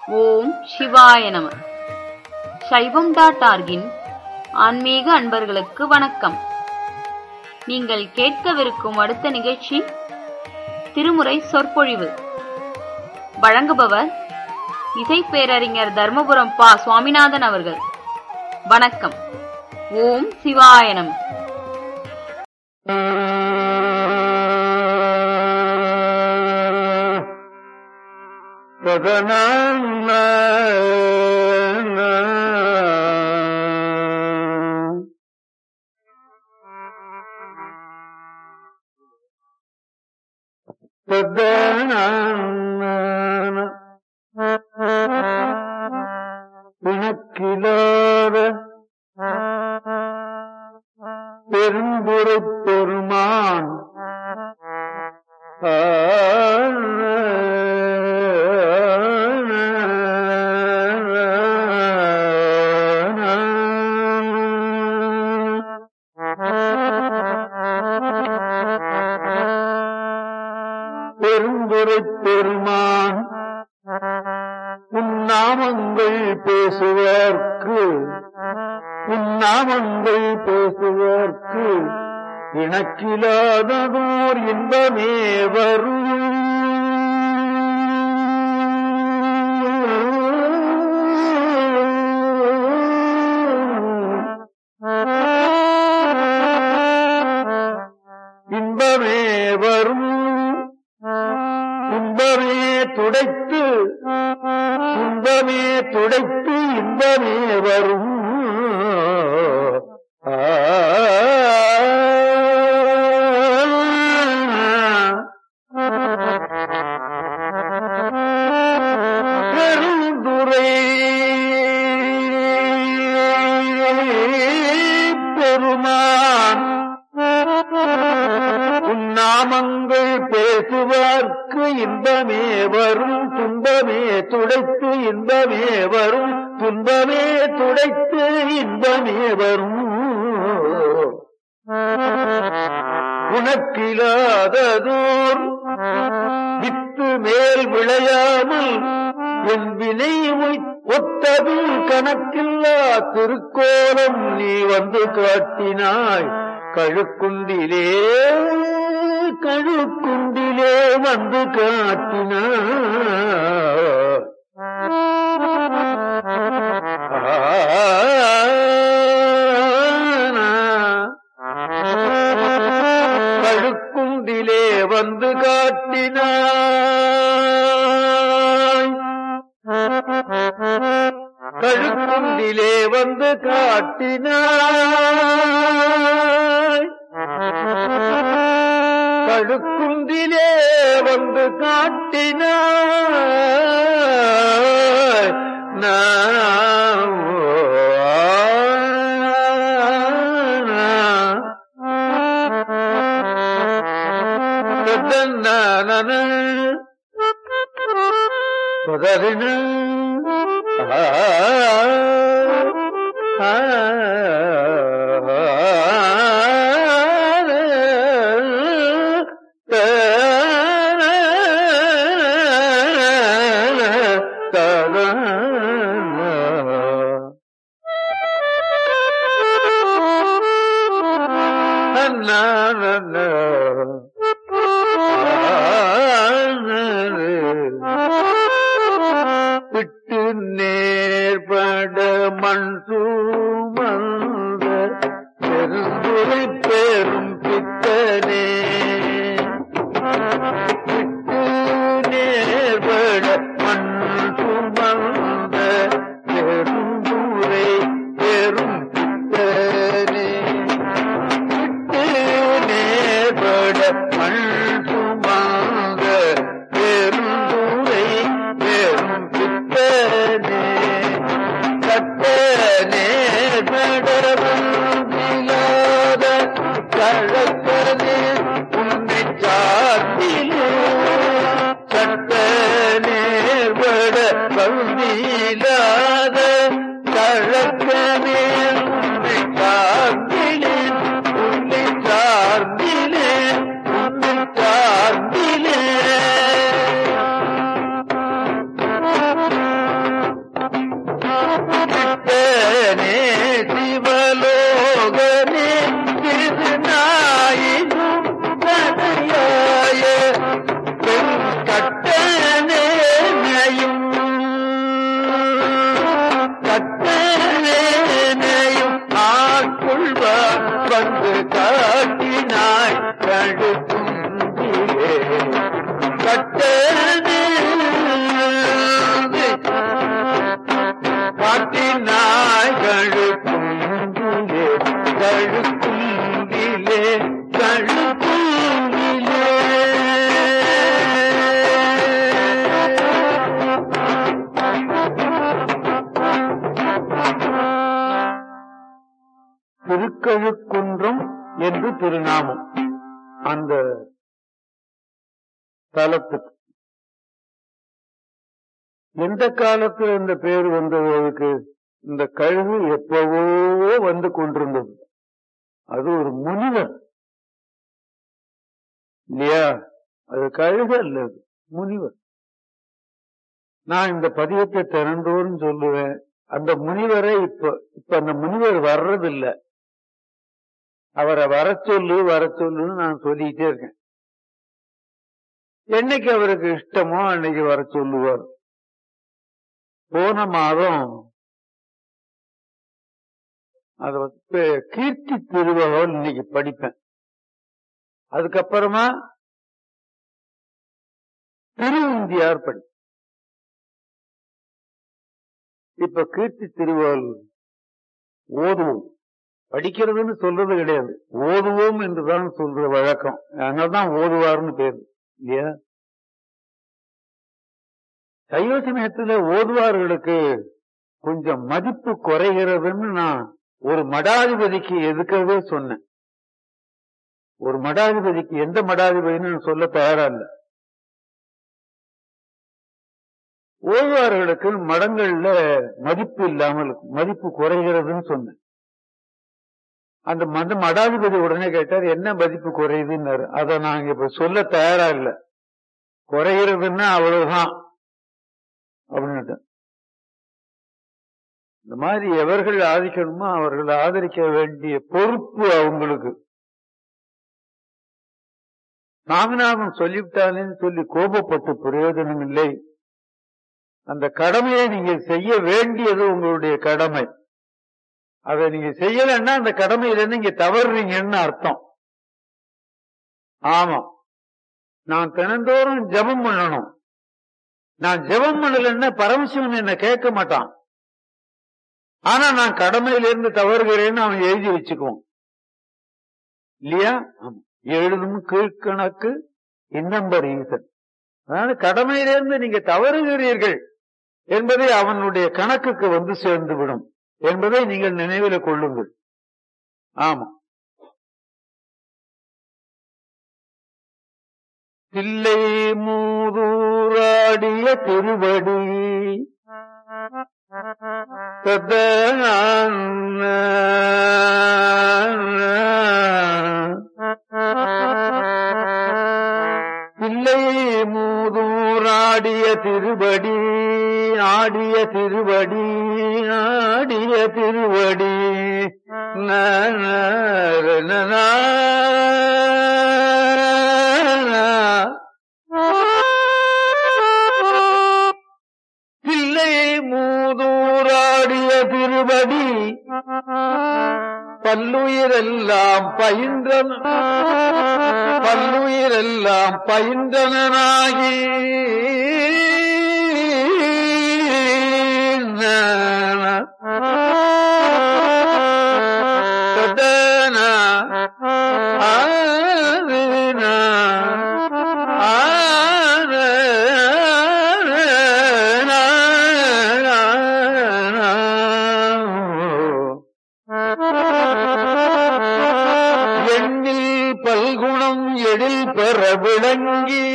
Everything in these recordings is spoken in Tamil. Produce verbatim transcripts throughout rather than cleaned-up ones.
ஓம் சிவாய நம. சைவம் டாட் ஆர்கின் ஆன்மீக அன்பர்களுக்கு வணக்கம். நீங்கள் கேட்கவிருக்கும் அடுத்த நிகழ்ச்சி திருமுறை சொற்பொழிவு. வழங்குபவர் இசை பேரறிஞர் தர்மபுரம் பா சுவாமிநாதன் அவர்கள். வணக்கம். ஓம் சிவாய நம. உனக்கிலாத பெரும்புரை பெருமான் பெரும்புரை பெருமான் உன்னாமங்கள் பேசுவதற்கு உன்னாமங்கள் பேசுவதற்கு இணக்கிலாததோர் இன்பமே வரும். இன்பமே வரும், இன்பமே துடைத்து, இன்பமே துடைத்து இன்பமே வரும். பெருந்துரை பெருமான் உன்னாமங்கள் பேசுவார்க்கு இன்பமே வரும், துன்பமே துடைத்து இன்பமே வரும், துன்பமே துடைத்து இன்பமே வரும். உனக்கிலாததோர் வித்து மேல் விளையாமல் என் வினை ஒத்ததும் கணக்கில்லா திருக்கோலம் நீ வந்து காட்டினாய். கழுக்குண்டிலே கழுக்குண்டிலே வந்து காட்டினாய். கழுக்குண்டிலே வந்து காட்டினாய். கழுக்குண்டிலே வந்து காட்டினாய். கழுக்குந்திலே வந்து காட்டினாய். நான் பதறின விட்டு நேர்பட மண் சூழ்ந்த பெருந்துரை பெரும் பித்தனே. விட்டு நேர்பட மண் சூழ்ந்த பெருந்துரை பெரும் பித்தனே. விட்டு நேர்பட மண் சுமந்த பெருந்துரை பெரும் பித்தனே. கட்ட நேர்படவில்லாத கழக்கனே உன்னை சாத்திலே. கட்ட நேர்பட வந்தில்லாத கழக்கனே உன்னை சாத்திலே. உன்னை சார்ந்திலே உன்னை சார்ந்திலே சிவனே சிவலோகனே திருநாயினும் தனையாய கட்டனேனையும் கட்டனேனையும் ஆட்கொள்வார் வந்து காட்டினாய் கழுத்துந்தியே கட்டனே காட்டினாய் கழுத்துந்திலே கழுத்துந்திலே கழுத்துந்திலே திருக்கழுக்குன்றம் என்று திருநாமம் அந்த தலத்துக்கு. எந்த காலத்தில் இந்த பேர் வந்தது அதுக்கு? இந்த கழுகு எப்பவோ வந்து கொண்டிருந்தது. அது ஒரு முனிவர் இல்லையா? அது கழுகு அல்ல, அது முனிவர். நான் இந்த பதியத்தை திறந்தோன்னு சொல்லுவேன். அந்த முனிவரை இப்ப இப்ப அந்த முனிவர் வர்றதில்லை. அவரை வர சொல்லு வர சொல்லுன்னு நான் சொல்லிக்கிட்டே இருக்கேன். என்னைக்கு அவருக்கு இஷ்டமோ அன்னைக்கு வர சொல்லுவார். போன மாதம் அத கீர்த்தி திருவகவல் இன்னைக்கு படிப்பேன். அதுக்கப்புறமா திருவுந்தியார் படி. இப்ப கீர்த்தி திருவகவல் ஓதுவோம். படிக்கிறதுன்னு சொல்றது கிடையாது, ஓதுவோம் என்றுதான் சொல்ற வழக்கம். அதனால்தான் ஓதுவார்னு பேரு இல்லையா? சைவ சமயத்துல ஓதுவார்களுக்கு கொஞ்சம் மதிப்பு குறைகிறதுன்னு நான் ஒரு மடாதிபதிக்கு எதுக்கவே சொன்னேன். ஒரு மடாதிபதிக்கு, எந்த மடாதிபதினு சொல்ல தயாரா இல்ல, ஓதுவார்களுக்கு மடங்கள்ல மதிப்பு இல்லாமல் மதிப்பு குறைகிறதுன்னு சொன்னேன். அந்த மடாதிபதி உடனே கேட்டார், என்ன மதிப்பு குறையுதுன்னாரு. அதை நாங்க இப்ப சொல்ல தயாரா இல்ல, குறைகிறதுன்னா அவ்வளவுதான் அப்படின்னு. இந்த மாதிரி எவர்கள் ஆதரிக்கணுமோ அவர்கள் ஆதரிக்க வேண்டிய பொறுப்பு அவங்களுக்கு. சாமிநாதன் சொல்லிவிட்டானேன்னு சொல்லி கோபப்பட்டு பிரயோஜனம் இல்லை. அந்த கடமையை நீங்க செய்ய வேண்டியது உங்களுடைய கடமை. அதை நீங்க செய்யலன்னா அந்த கடமையிலிருந்து நீங்க தவறுறீங்கன்னு அர்த்தம். ஆமா, நான் தினந்தோறும் ஜபம் பண்ணணும். நான் ஜபம் பண்ணலன்னா பரமசிவன் என்ன கேட்க மாட்டான். ஆனா நான் கடமையிலிருந்து தவறுகிறேன்னு அவன் எழுதி வச்சுக்குவோம் இல்லையா? எழுதும் கீழ்கணக்கு இன்னம்பர் ஈசன். அதாவது கடமையிலிருந்து நீங்க தவறுகிறீர்கள் என்பதை அவனுடைய கணக்குக்கு வந்து சேர்ந்து விடும் என்பதை நீங்கள் நினைவில் கொள்ளுங்கள். ஆமா, தில்லை மூதூராடிய திருவடி தில்லை மூதூராடிய திருவடி ஆடிய திருவடி ஆடிய திருவடி தில்லை மூதூராடிய திருவடி பல்லுயிரெல்லாம் பயின்றன பல்லுயிரெல்லாம் பயின்றனாகி எண்ணில் பல்குணம் எழில் பெற விளங்கி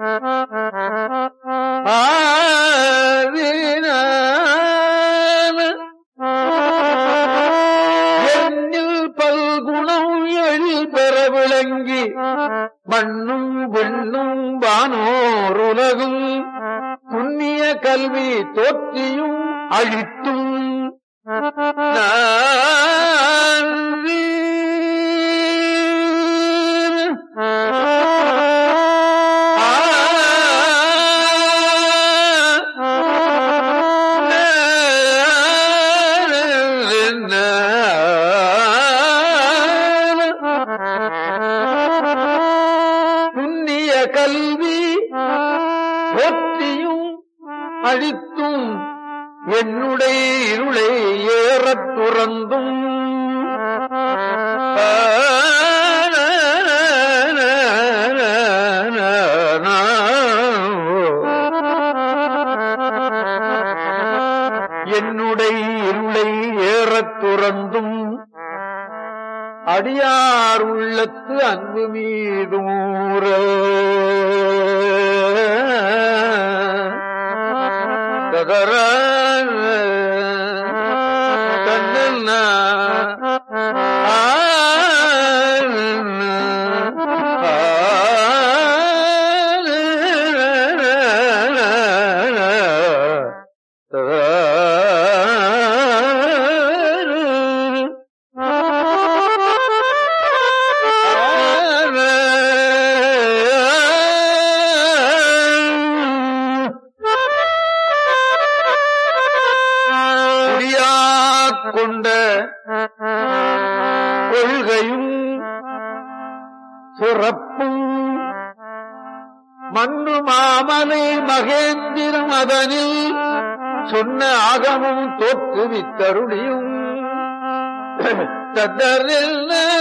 எண்ணில் பல்குணம் எழில் பெற விளங்கி மண்ணும் விண்ணும் வானோர் உலகும் புண்ணிய கல்வி தோற்றியும் அழித்தும் புண்ணிய கல்வி போற்றியும் அழித்தும் என்னுடைய இருளை ஏறத் துறந்தும் என்னுடைய இருளை ஏறத் துறந்தும் அடியார் உள்ளத்து அன்பு மீதூர ததர தன்ன கொண்ட கொள்கையும் சிறப்பும் மண்ணு மாமலை மகேந்திரம் அதனில் சொன்ன ஆகமும் தோற்றுவித்தருளியும் தத்தரில்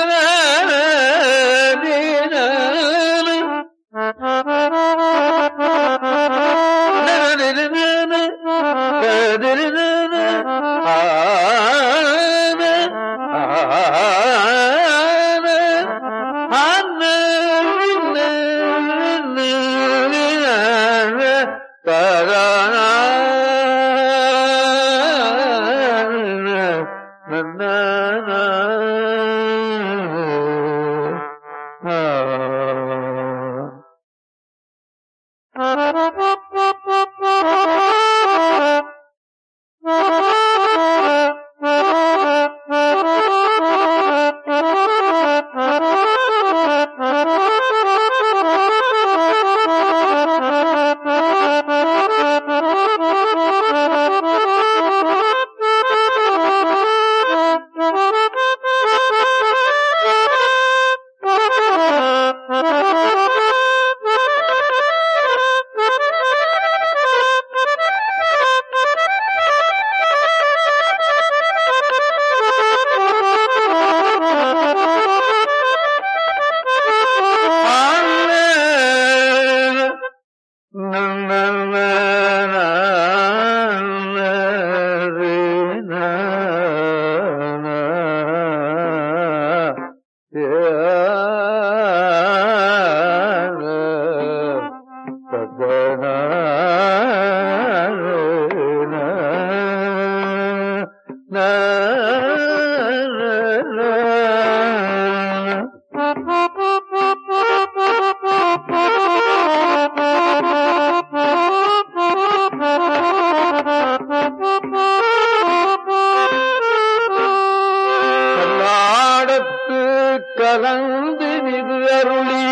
கலந்து நிது அருளி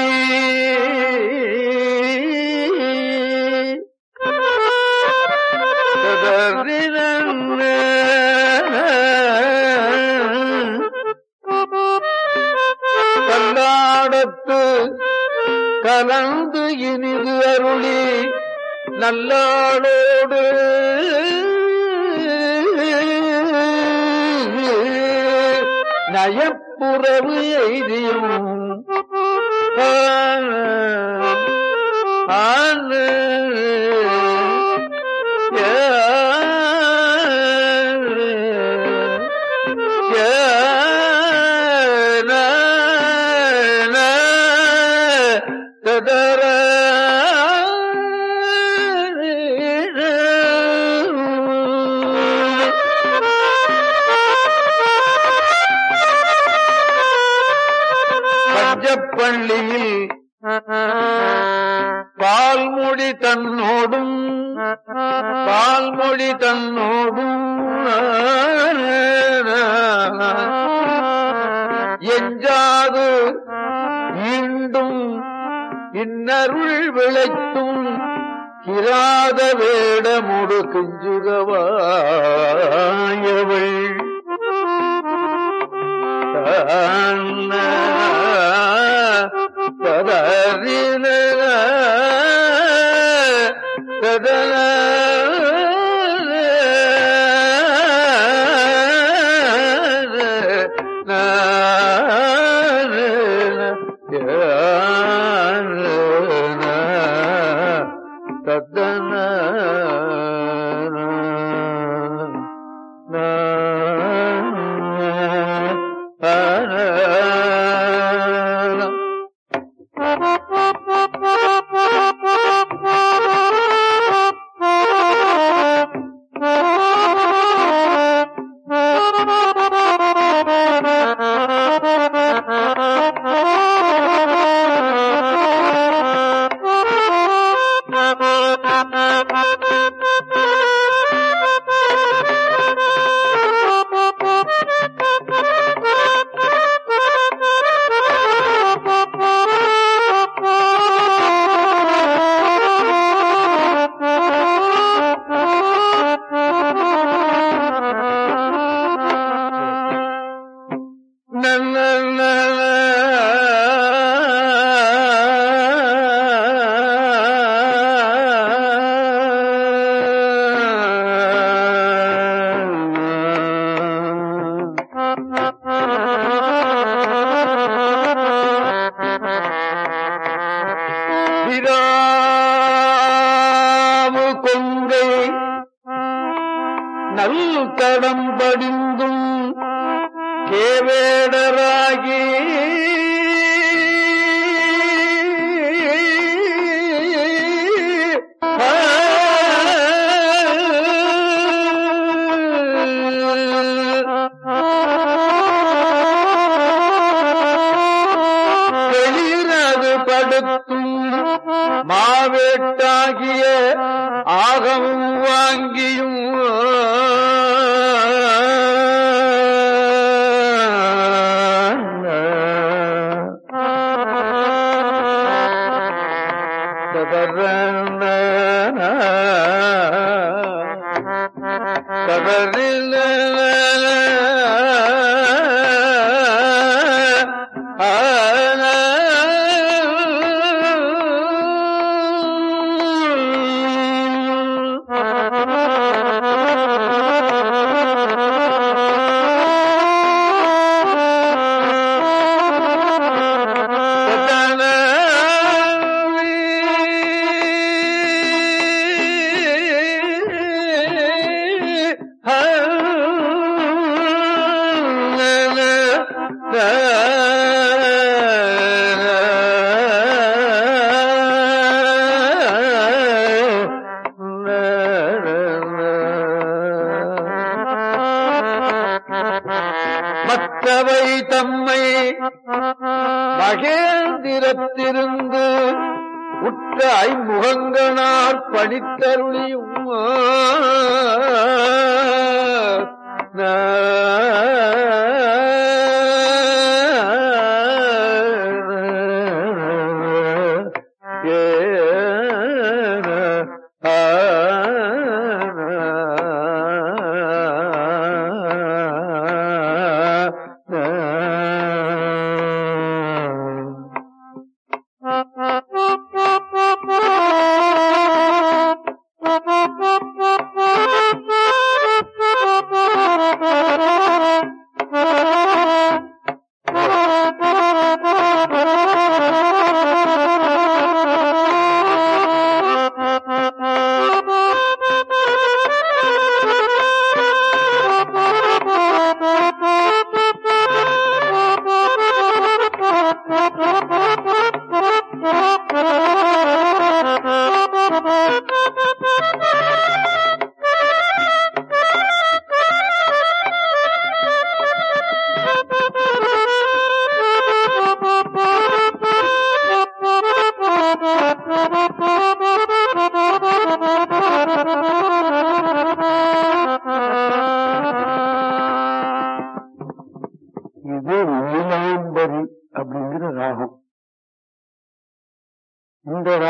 கல்லாடத்து கலந்து இனிது அருளி நல்லாளோடு நயப்புறவு எய்தியும் ஆன ததர பள்ளியில் பால்மொழி தன்னோடும் பால்மொழி தன்னோடும் இன்னருள் விளைத்தும் கிராத வேடமுடு கிஞ்சுகவாயவள் பதறின கதன தத்தன நல் தடம் படிந்தும் கேவேடராகி வெளியினது படுத்தும் மாவேட்டாகிய ஆகவும் வாங்கியும் கதறில் மற்றவை தம்மை மகேந்திரத்திருந்து உற்ற ஐமுகங்கனார் பணித்தருளியும் Thank you.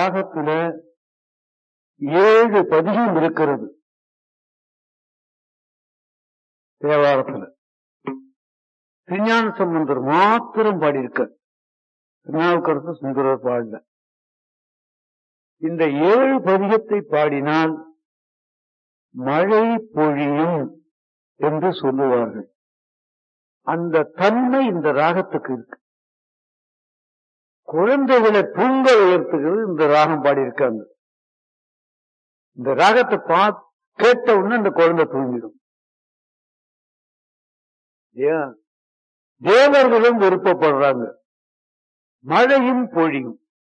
ராகத்துல ஏழு பதிகம் இருக்கிறது. தேவாரத்துல திருஞான சம்பந்தர் மாத்திரம் பாடியிருக்க, திருநாவுக்கரசு சுந்தரர் பாடல. இந்த ஏழு பதிகத்தை பாடினால் மழை பொழியும் என்று சொல்லுவார்கள். அந்த தன்மை இந்த ராகத்துக்கு இருக்கு. குழந்தைகளை தூங்க உயர்த்துகிறது இந்த ராகம் பாடியிருக்காங்க. இந்த ராகத்தை பா கேட்ட உடனே இந்த குழந்தை தூங்கிடும். தேவர்களும் விருப்பப்படுறாங்க. மழையும் பொழியும்.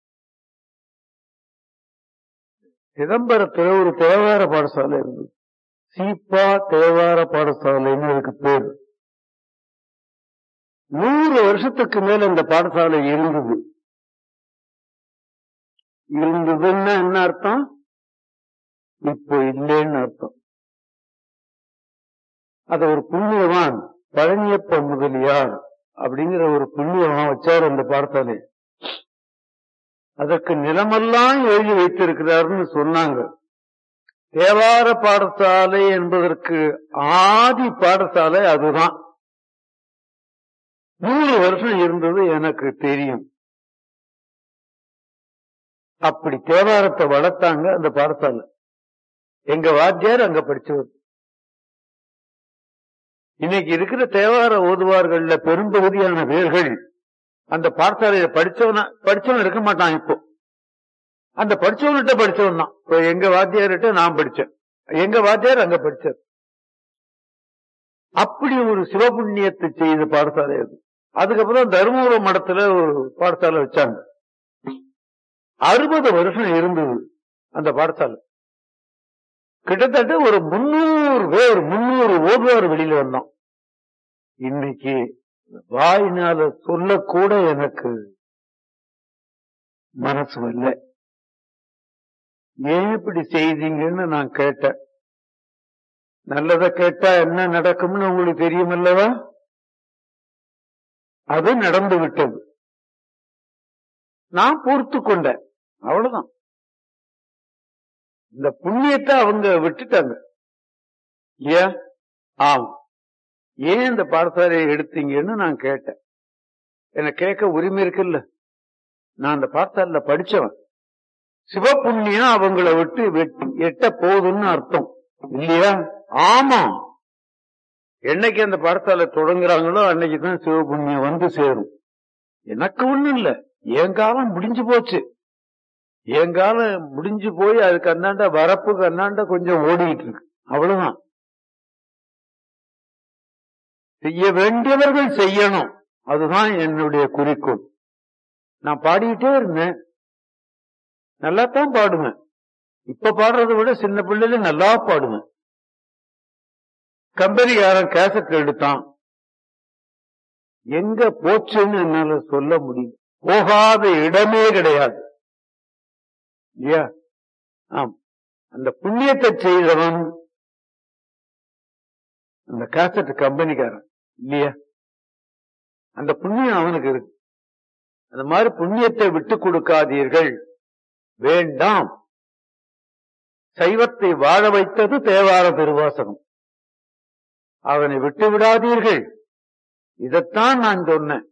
சிதம்பரத்துல ஒரு தேவார பாடசாலை இருந்தது. சீப்பா தேவார பாடசாலைன்னு அதுக்கு பேரு. நூறு வருஷத்துக்கு மேல இந்த பாடசாலை இருந்தது. இருந்ததுன்னா என்ன அர்த்தம்? இப்போ இல்லைன்னு அர்த்தம். அத ஒரு புண்ணியவான் பழனியப்ப முதலியார் அப்படிங்கிற ஒரு புண்ணியவான் வச்சார் அந்த பாடசாலை. அதற்கு நிலமெல்லாம் எழுதி வைத்திருக்கிறார்னு சொன்னாங்க. தேவார பாடசாலை என்பதற்கு ஆதி பாடசாலை அதுதான். நூறு வருஷம் இருந்தது எனக்கு தெரியும். அப்படி தேவாரத்தை வளர்த்தாங்க அந்த பாடசாலை. எங்க வாத்தியார் அங்க படிச்சவர். இன்னைக்கு இருக்கிற தேவார ஓதுவார்கள்ல பெரும்பகுதியான பேர்கள் அந்த பாடசாலையில படிச்சவன படிச்சவன் இருக்க மாட்டான். இப்போ அந்த படிச்சவன்கிட்ட படிச்சவன் தான். இப்போ எங்க வாத்தியார்கிட்ட நான் படிச்சேன், எங்க வாத்தியார் அங்க படிச்சார். அப்படி ஒரு சிவபுண்ணியத்தை செய்த பாடசாலை அது. அதுக்கப்புறம் தருமபுர மடத்துல ஒரு பாடசாலை வச்சாங்க. அறுபது வருஷம் இருந்தது அந்த பாடசாலை. கிட்டத்தட்ட ஒரு முன்னூறு பேர் முன்னூறு ஓதுவார் வெளியில வந்தோம். இன்னைக்கு வாயினால சொல்லக்கூட எனக்கு மனசு இல்லை. ஏன் இப்படி செய்தீங்கன்னு நான் கேட்டேன். நல்லதை கேட்டா என்ன நடக்கும்னு உங்களுக்கு தெரியும் அல்லவா? அது நடந்து விட்டது. நான் பொறுத்து கொண்டேன், அவ்வளவுதான். இந்த புண்ணியத்தை அவங்க விட்டுட்டாங்க. ஏன் ஆம் ஏன் இந்த பாடசாலையை எடுத்தீங்கன்னு நான் கேட்டேன். எனக்கு கேட்க உரிமை இருக்குல்ல. நான் அந்த பாடசாலையில படிச்சவன். சிவபுண்ணியம் அவங்கள விட்டு எட்ட போகுதுன்னு அர்த்தம் இல்லையா? ஆமா. என்னைக்கு அந்த பாடசாலை தொடங்குறாங்களோ அன்னைக்குதான் சிவபுண்ணியம் வந்து சேரும். எனக்கு ஒண்ணும் இல்ல, என் காலம் முடிஞ்சு போச்சு. என் காலம் முடிஞ்சு போய் அதுக்கு அந்தாண்ட வரப்புக்கு அந்தாண்ட கொஞ்சம் ஓடிக்கிட்டு இருக்கு, அவ்வளவுதான். செய்ய வேண்டியவர்கள் செய்யணும், அதுதான் என்னுடைய குறிக்கோள். நான் பாடிக்கிட்டே இருந்தேன், நல்லாத்தான் பாடுவேன். இப்ப பாடுறதை விட சின்ன பிள்ளைல நல்லா பாடுவேன். கம்பெனிக்காரன் கேசட் எடுத்தான், எங்க போச்சுன்னு என்னால சொல்ல முடியும். போகாத இடமே கிடையாது. இல்லையா? ஆம். அந்த புண்ணியத்தை செய்தவன் அந்த கேசட் கம்பெனிக்காரன் இல்லையா? அந்த புண்ணியம் அவனுக்கு இருக்கு. அந்த மாதிரி புண்ணியத்தை விட்டு கொடுக்காதீர்கள், வேண்டாம். சைவத்தை வாழ வைத்தது தேவார திருவாசகம், அவனை விட்டு விடாதீர்கள். இதைத்தான் நான் சொன்னேன்.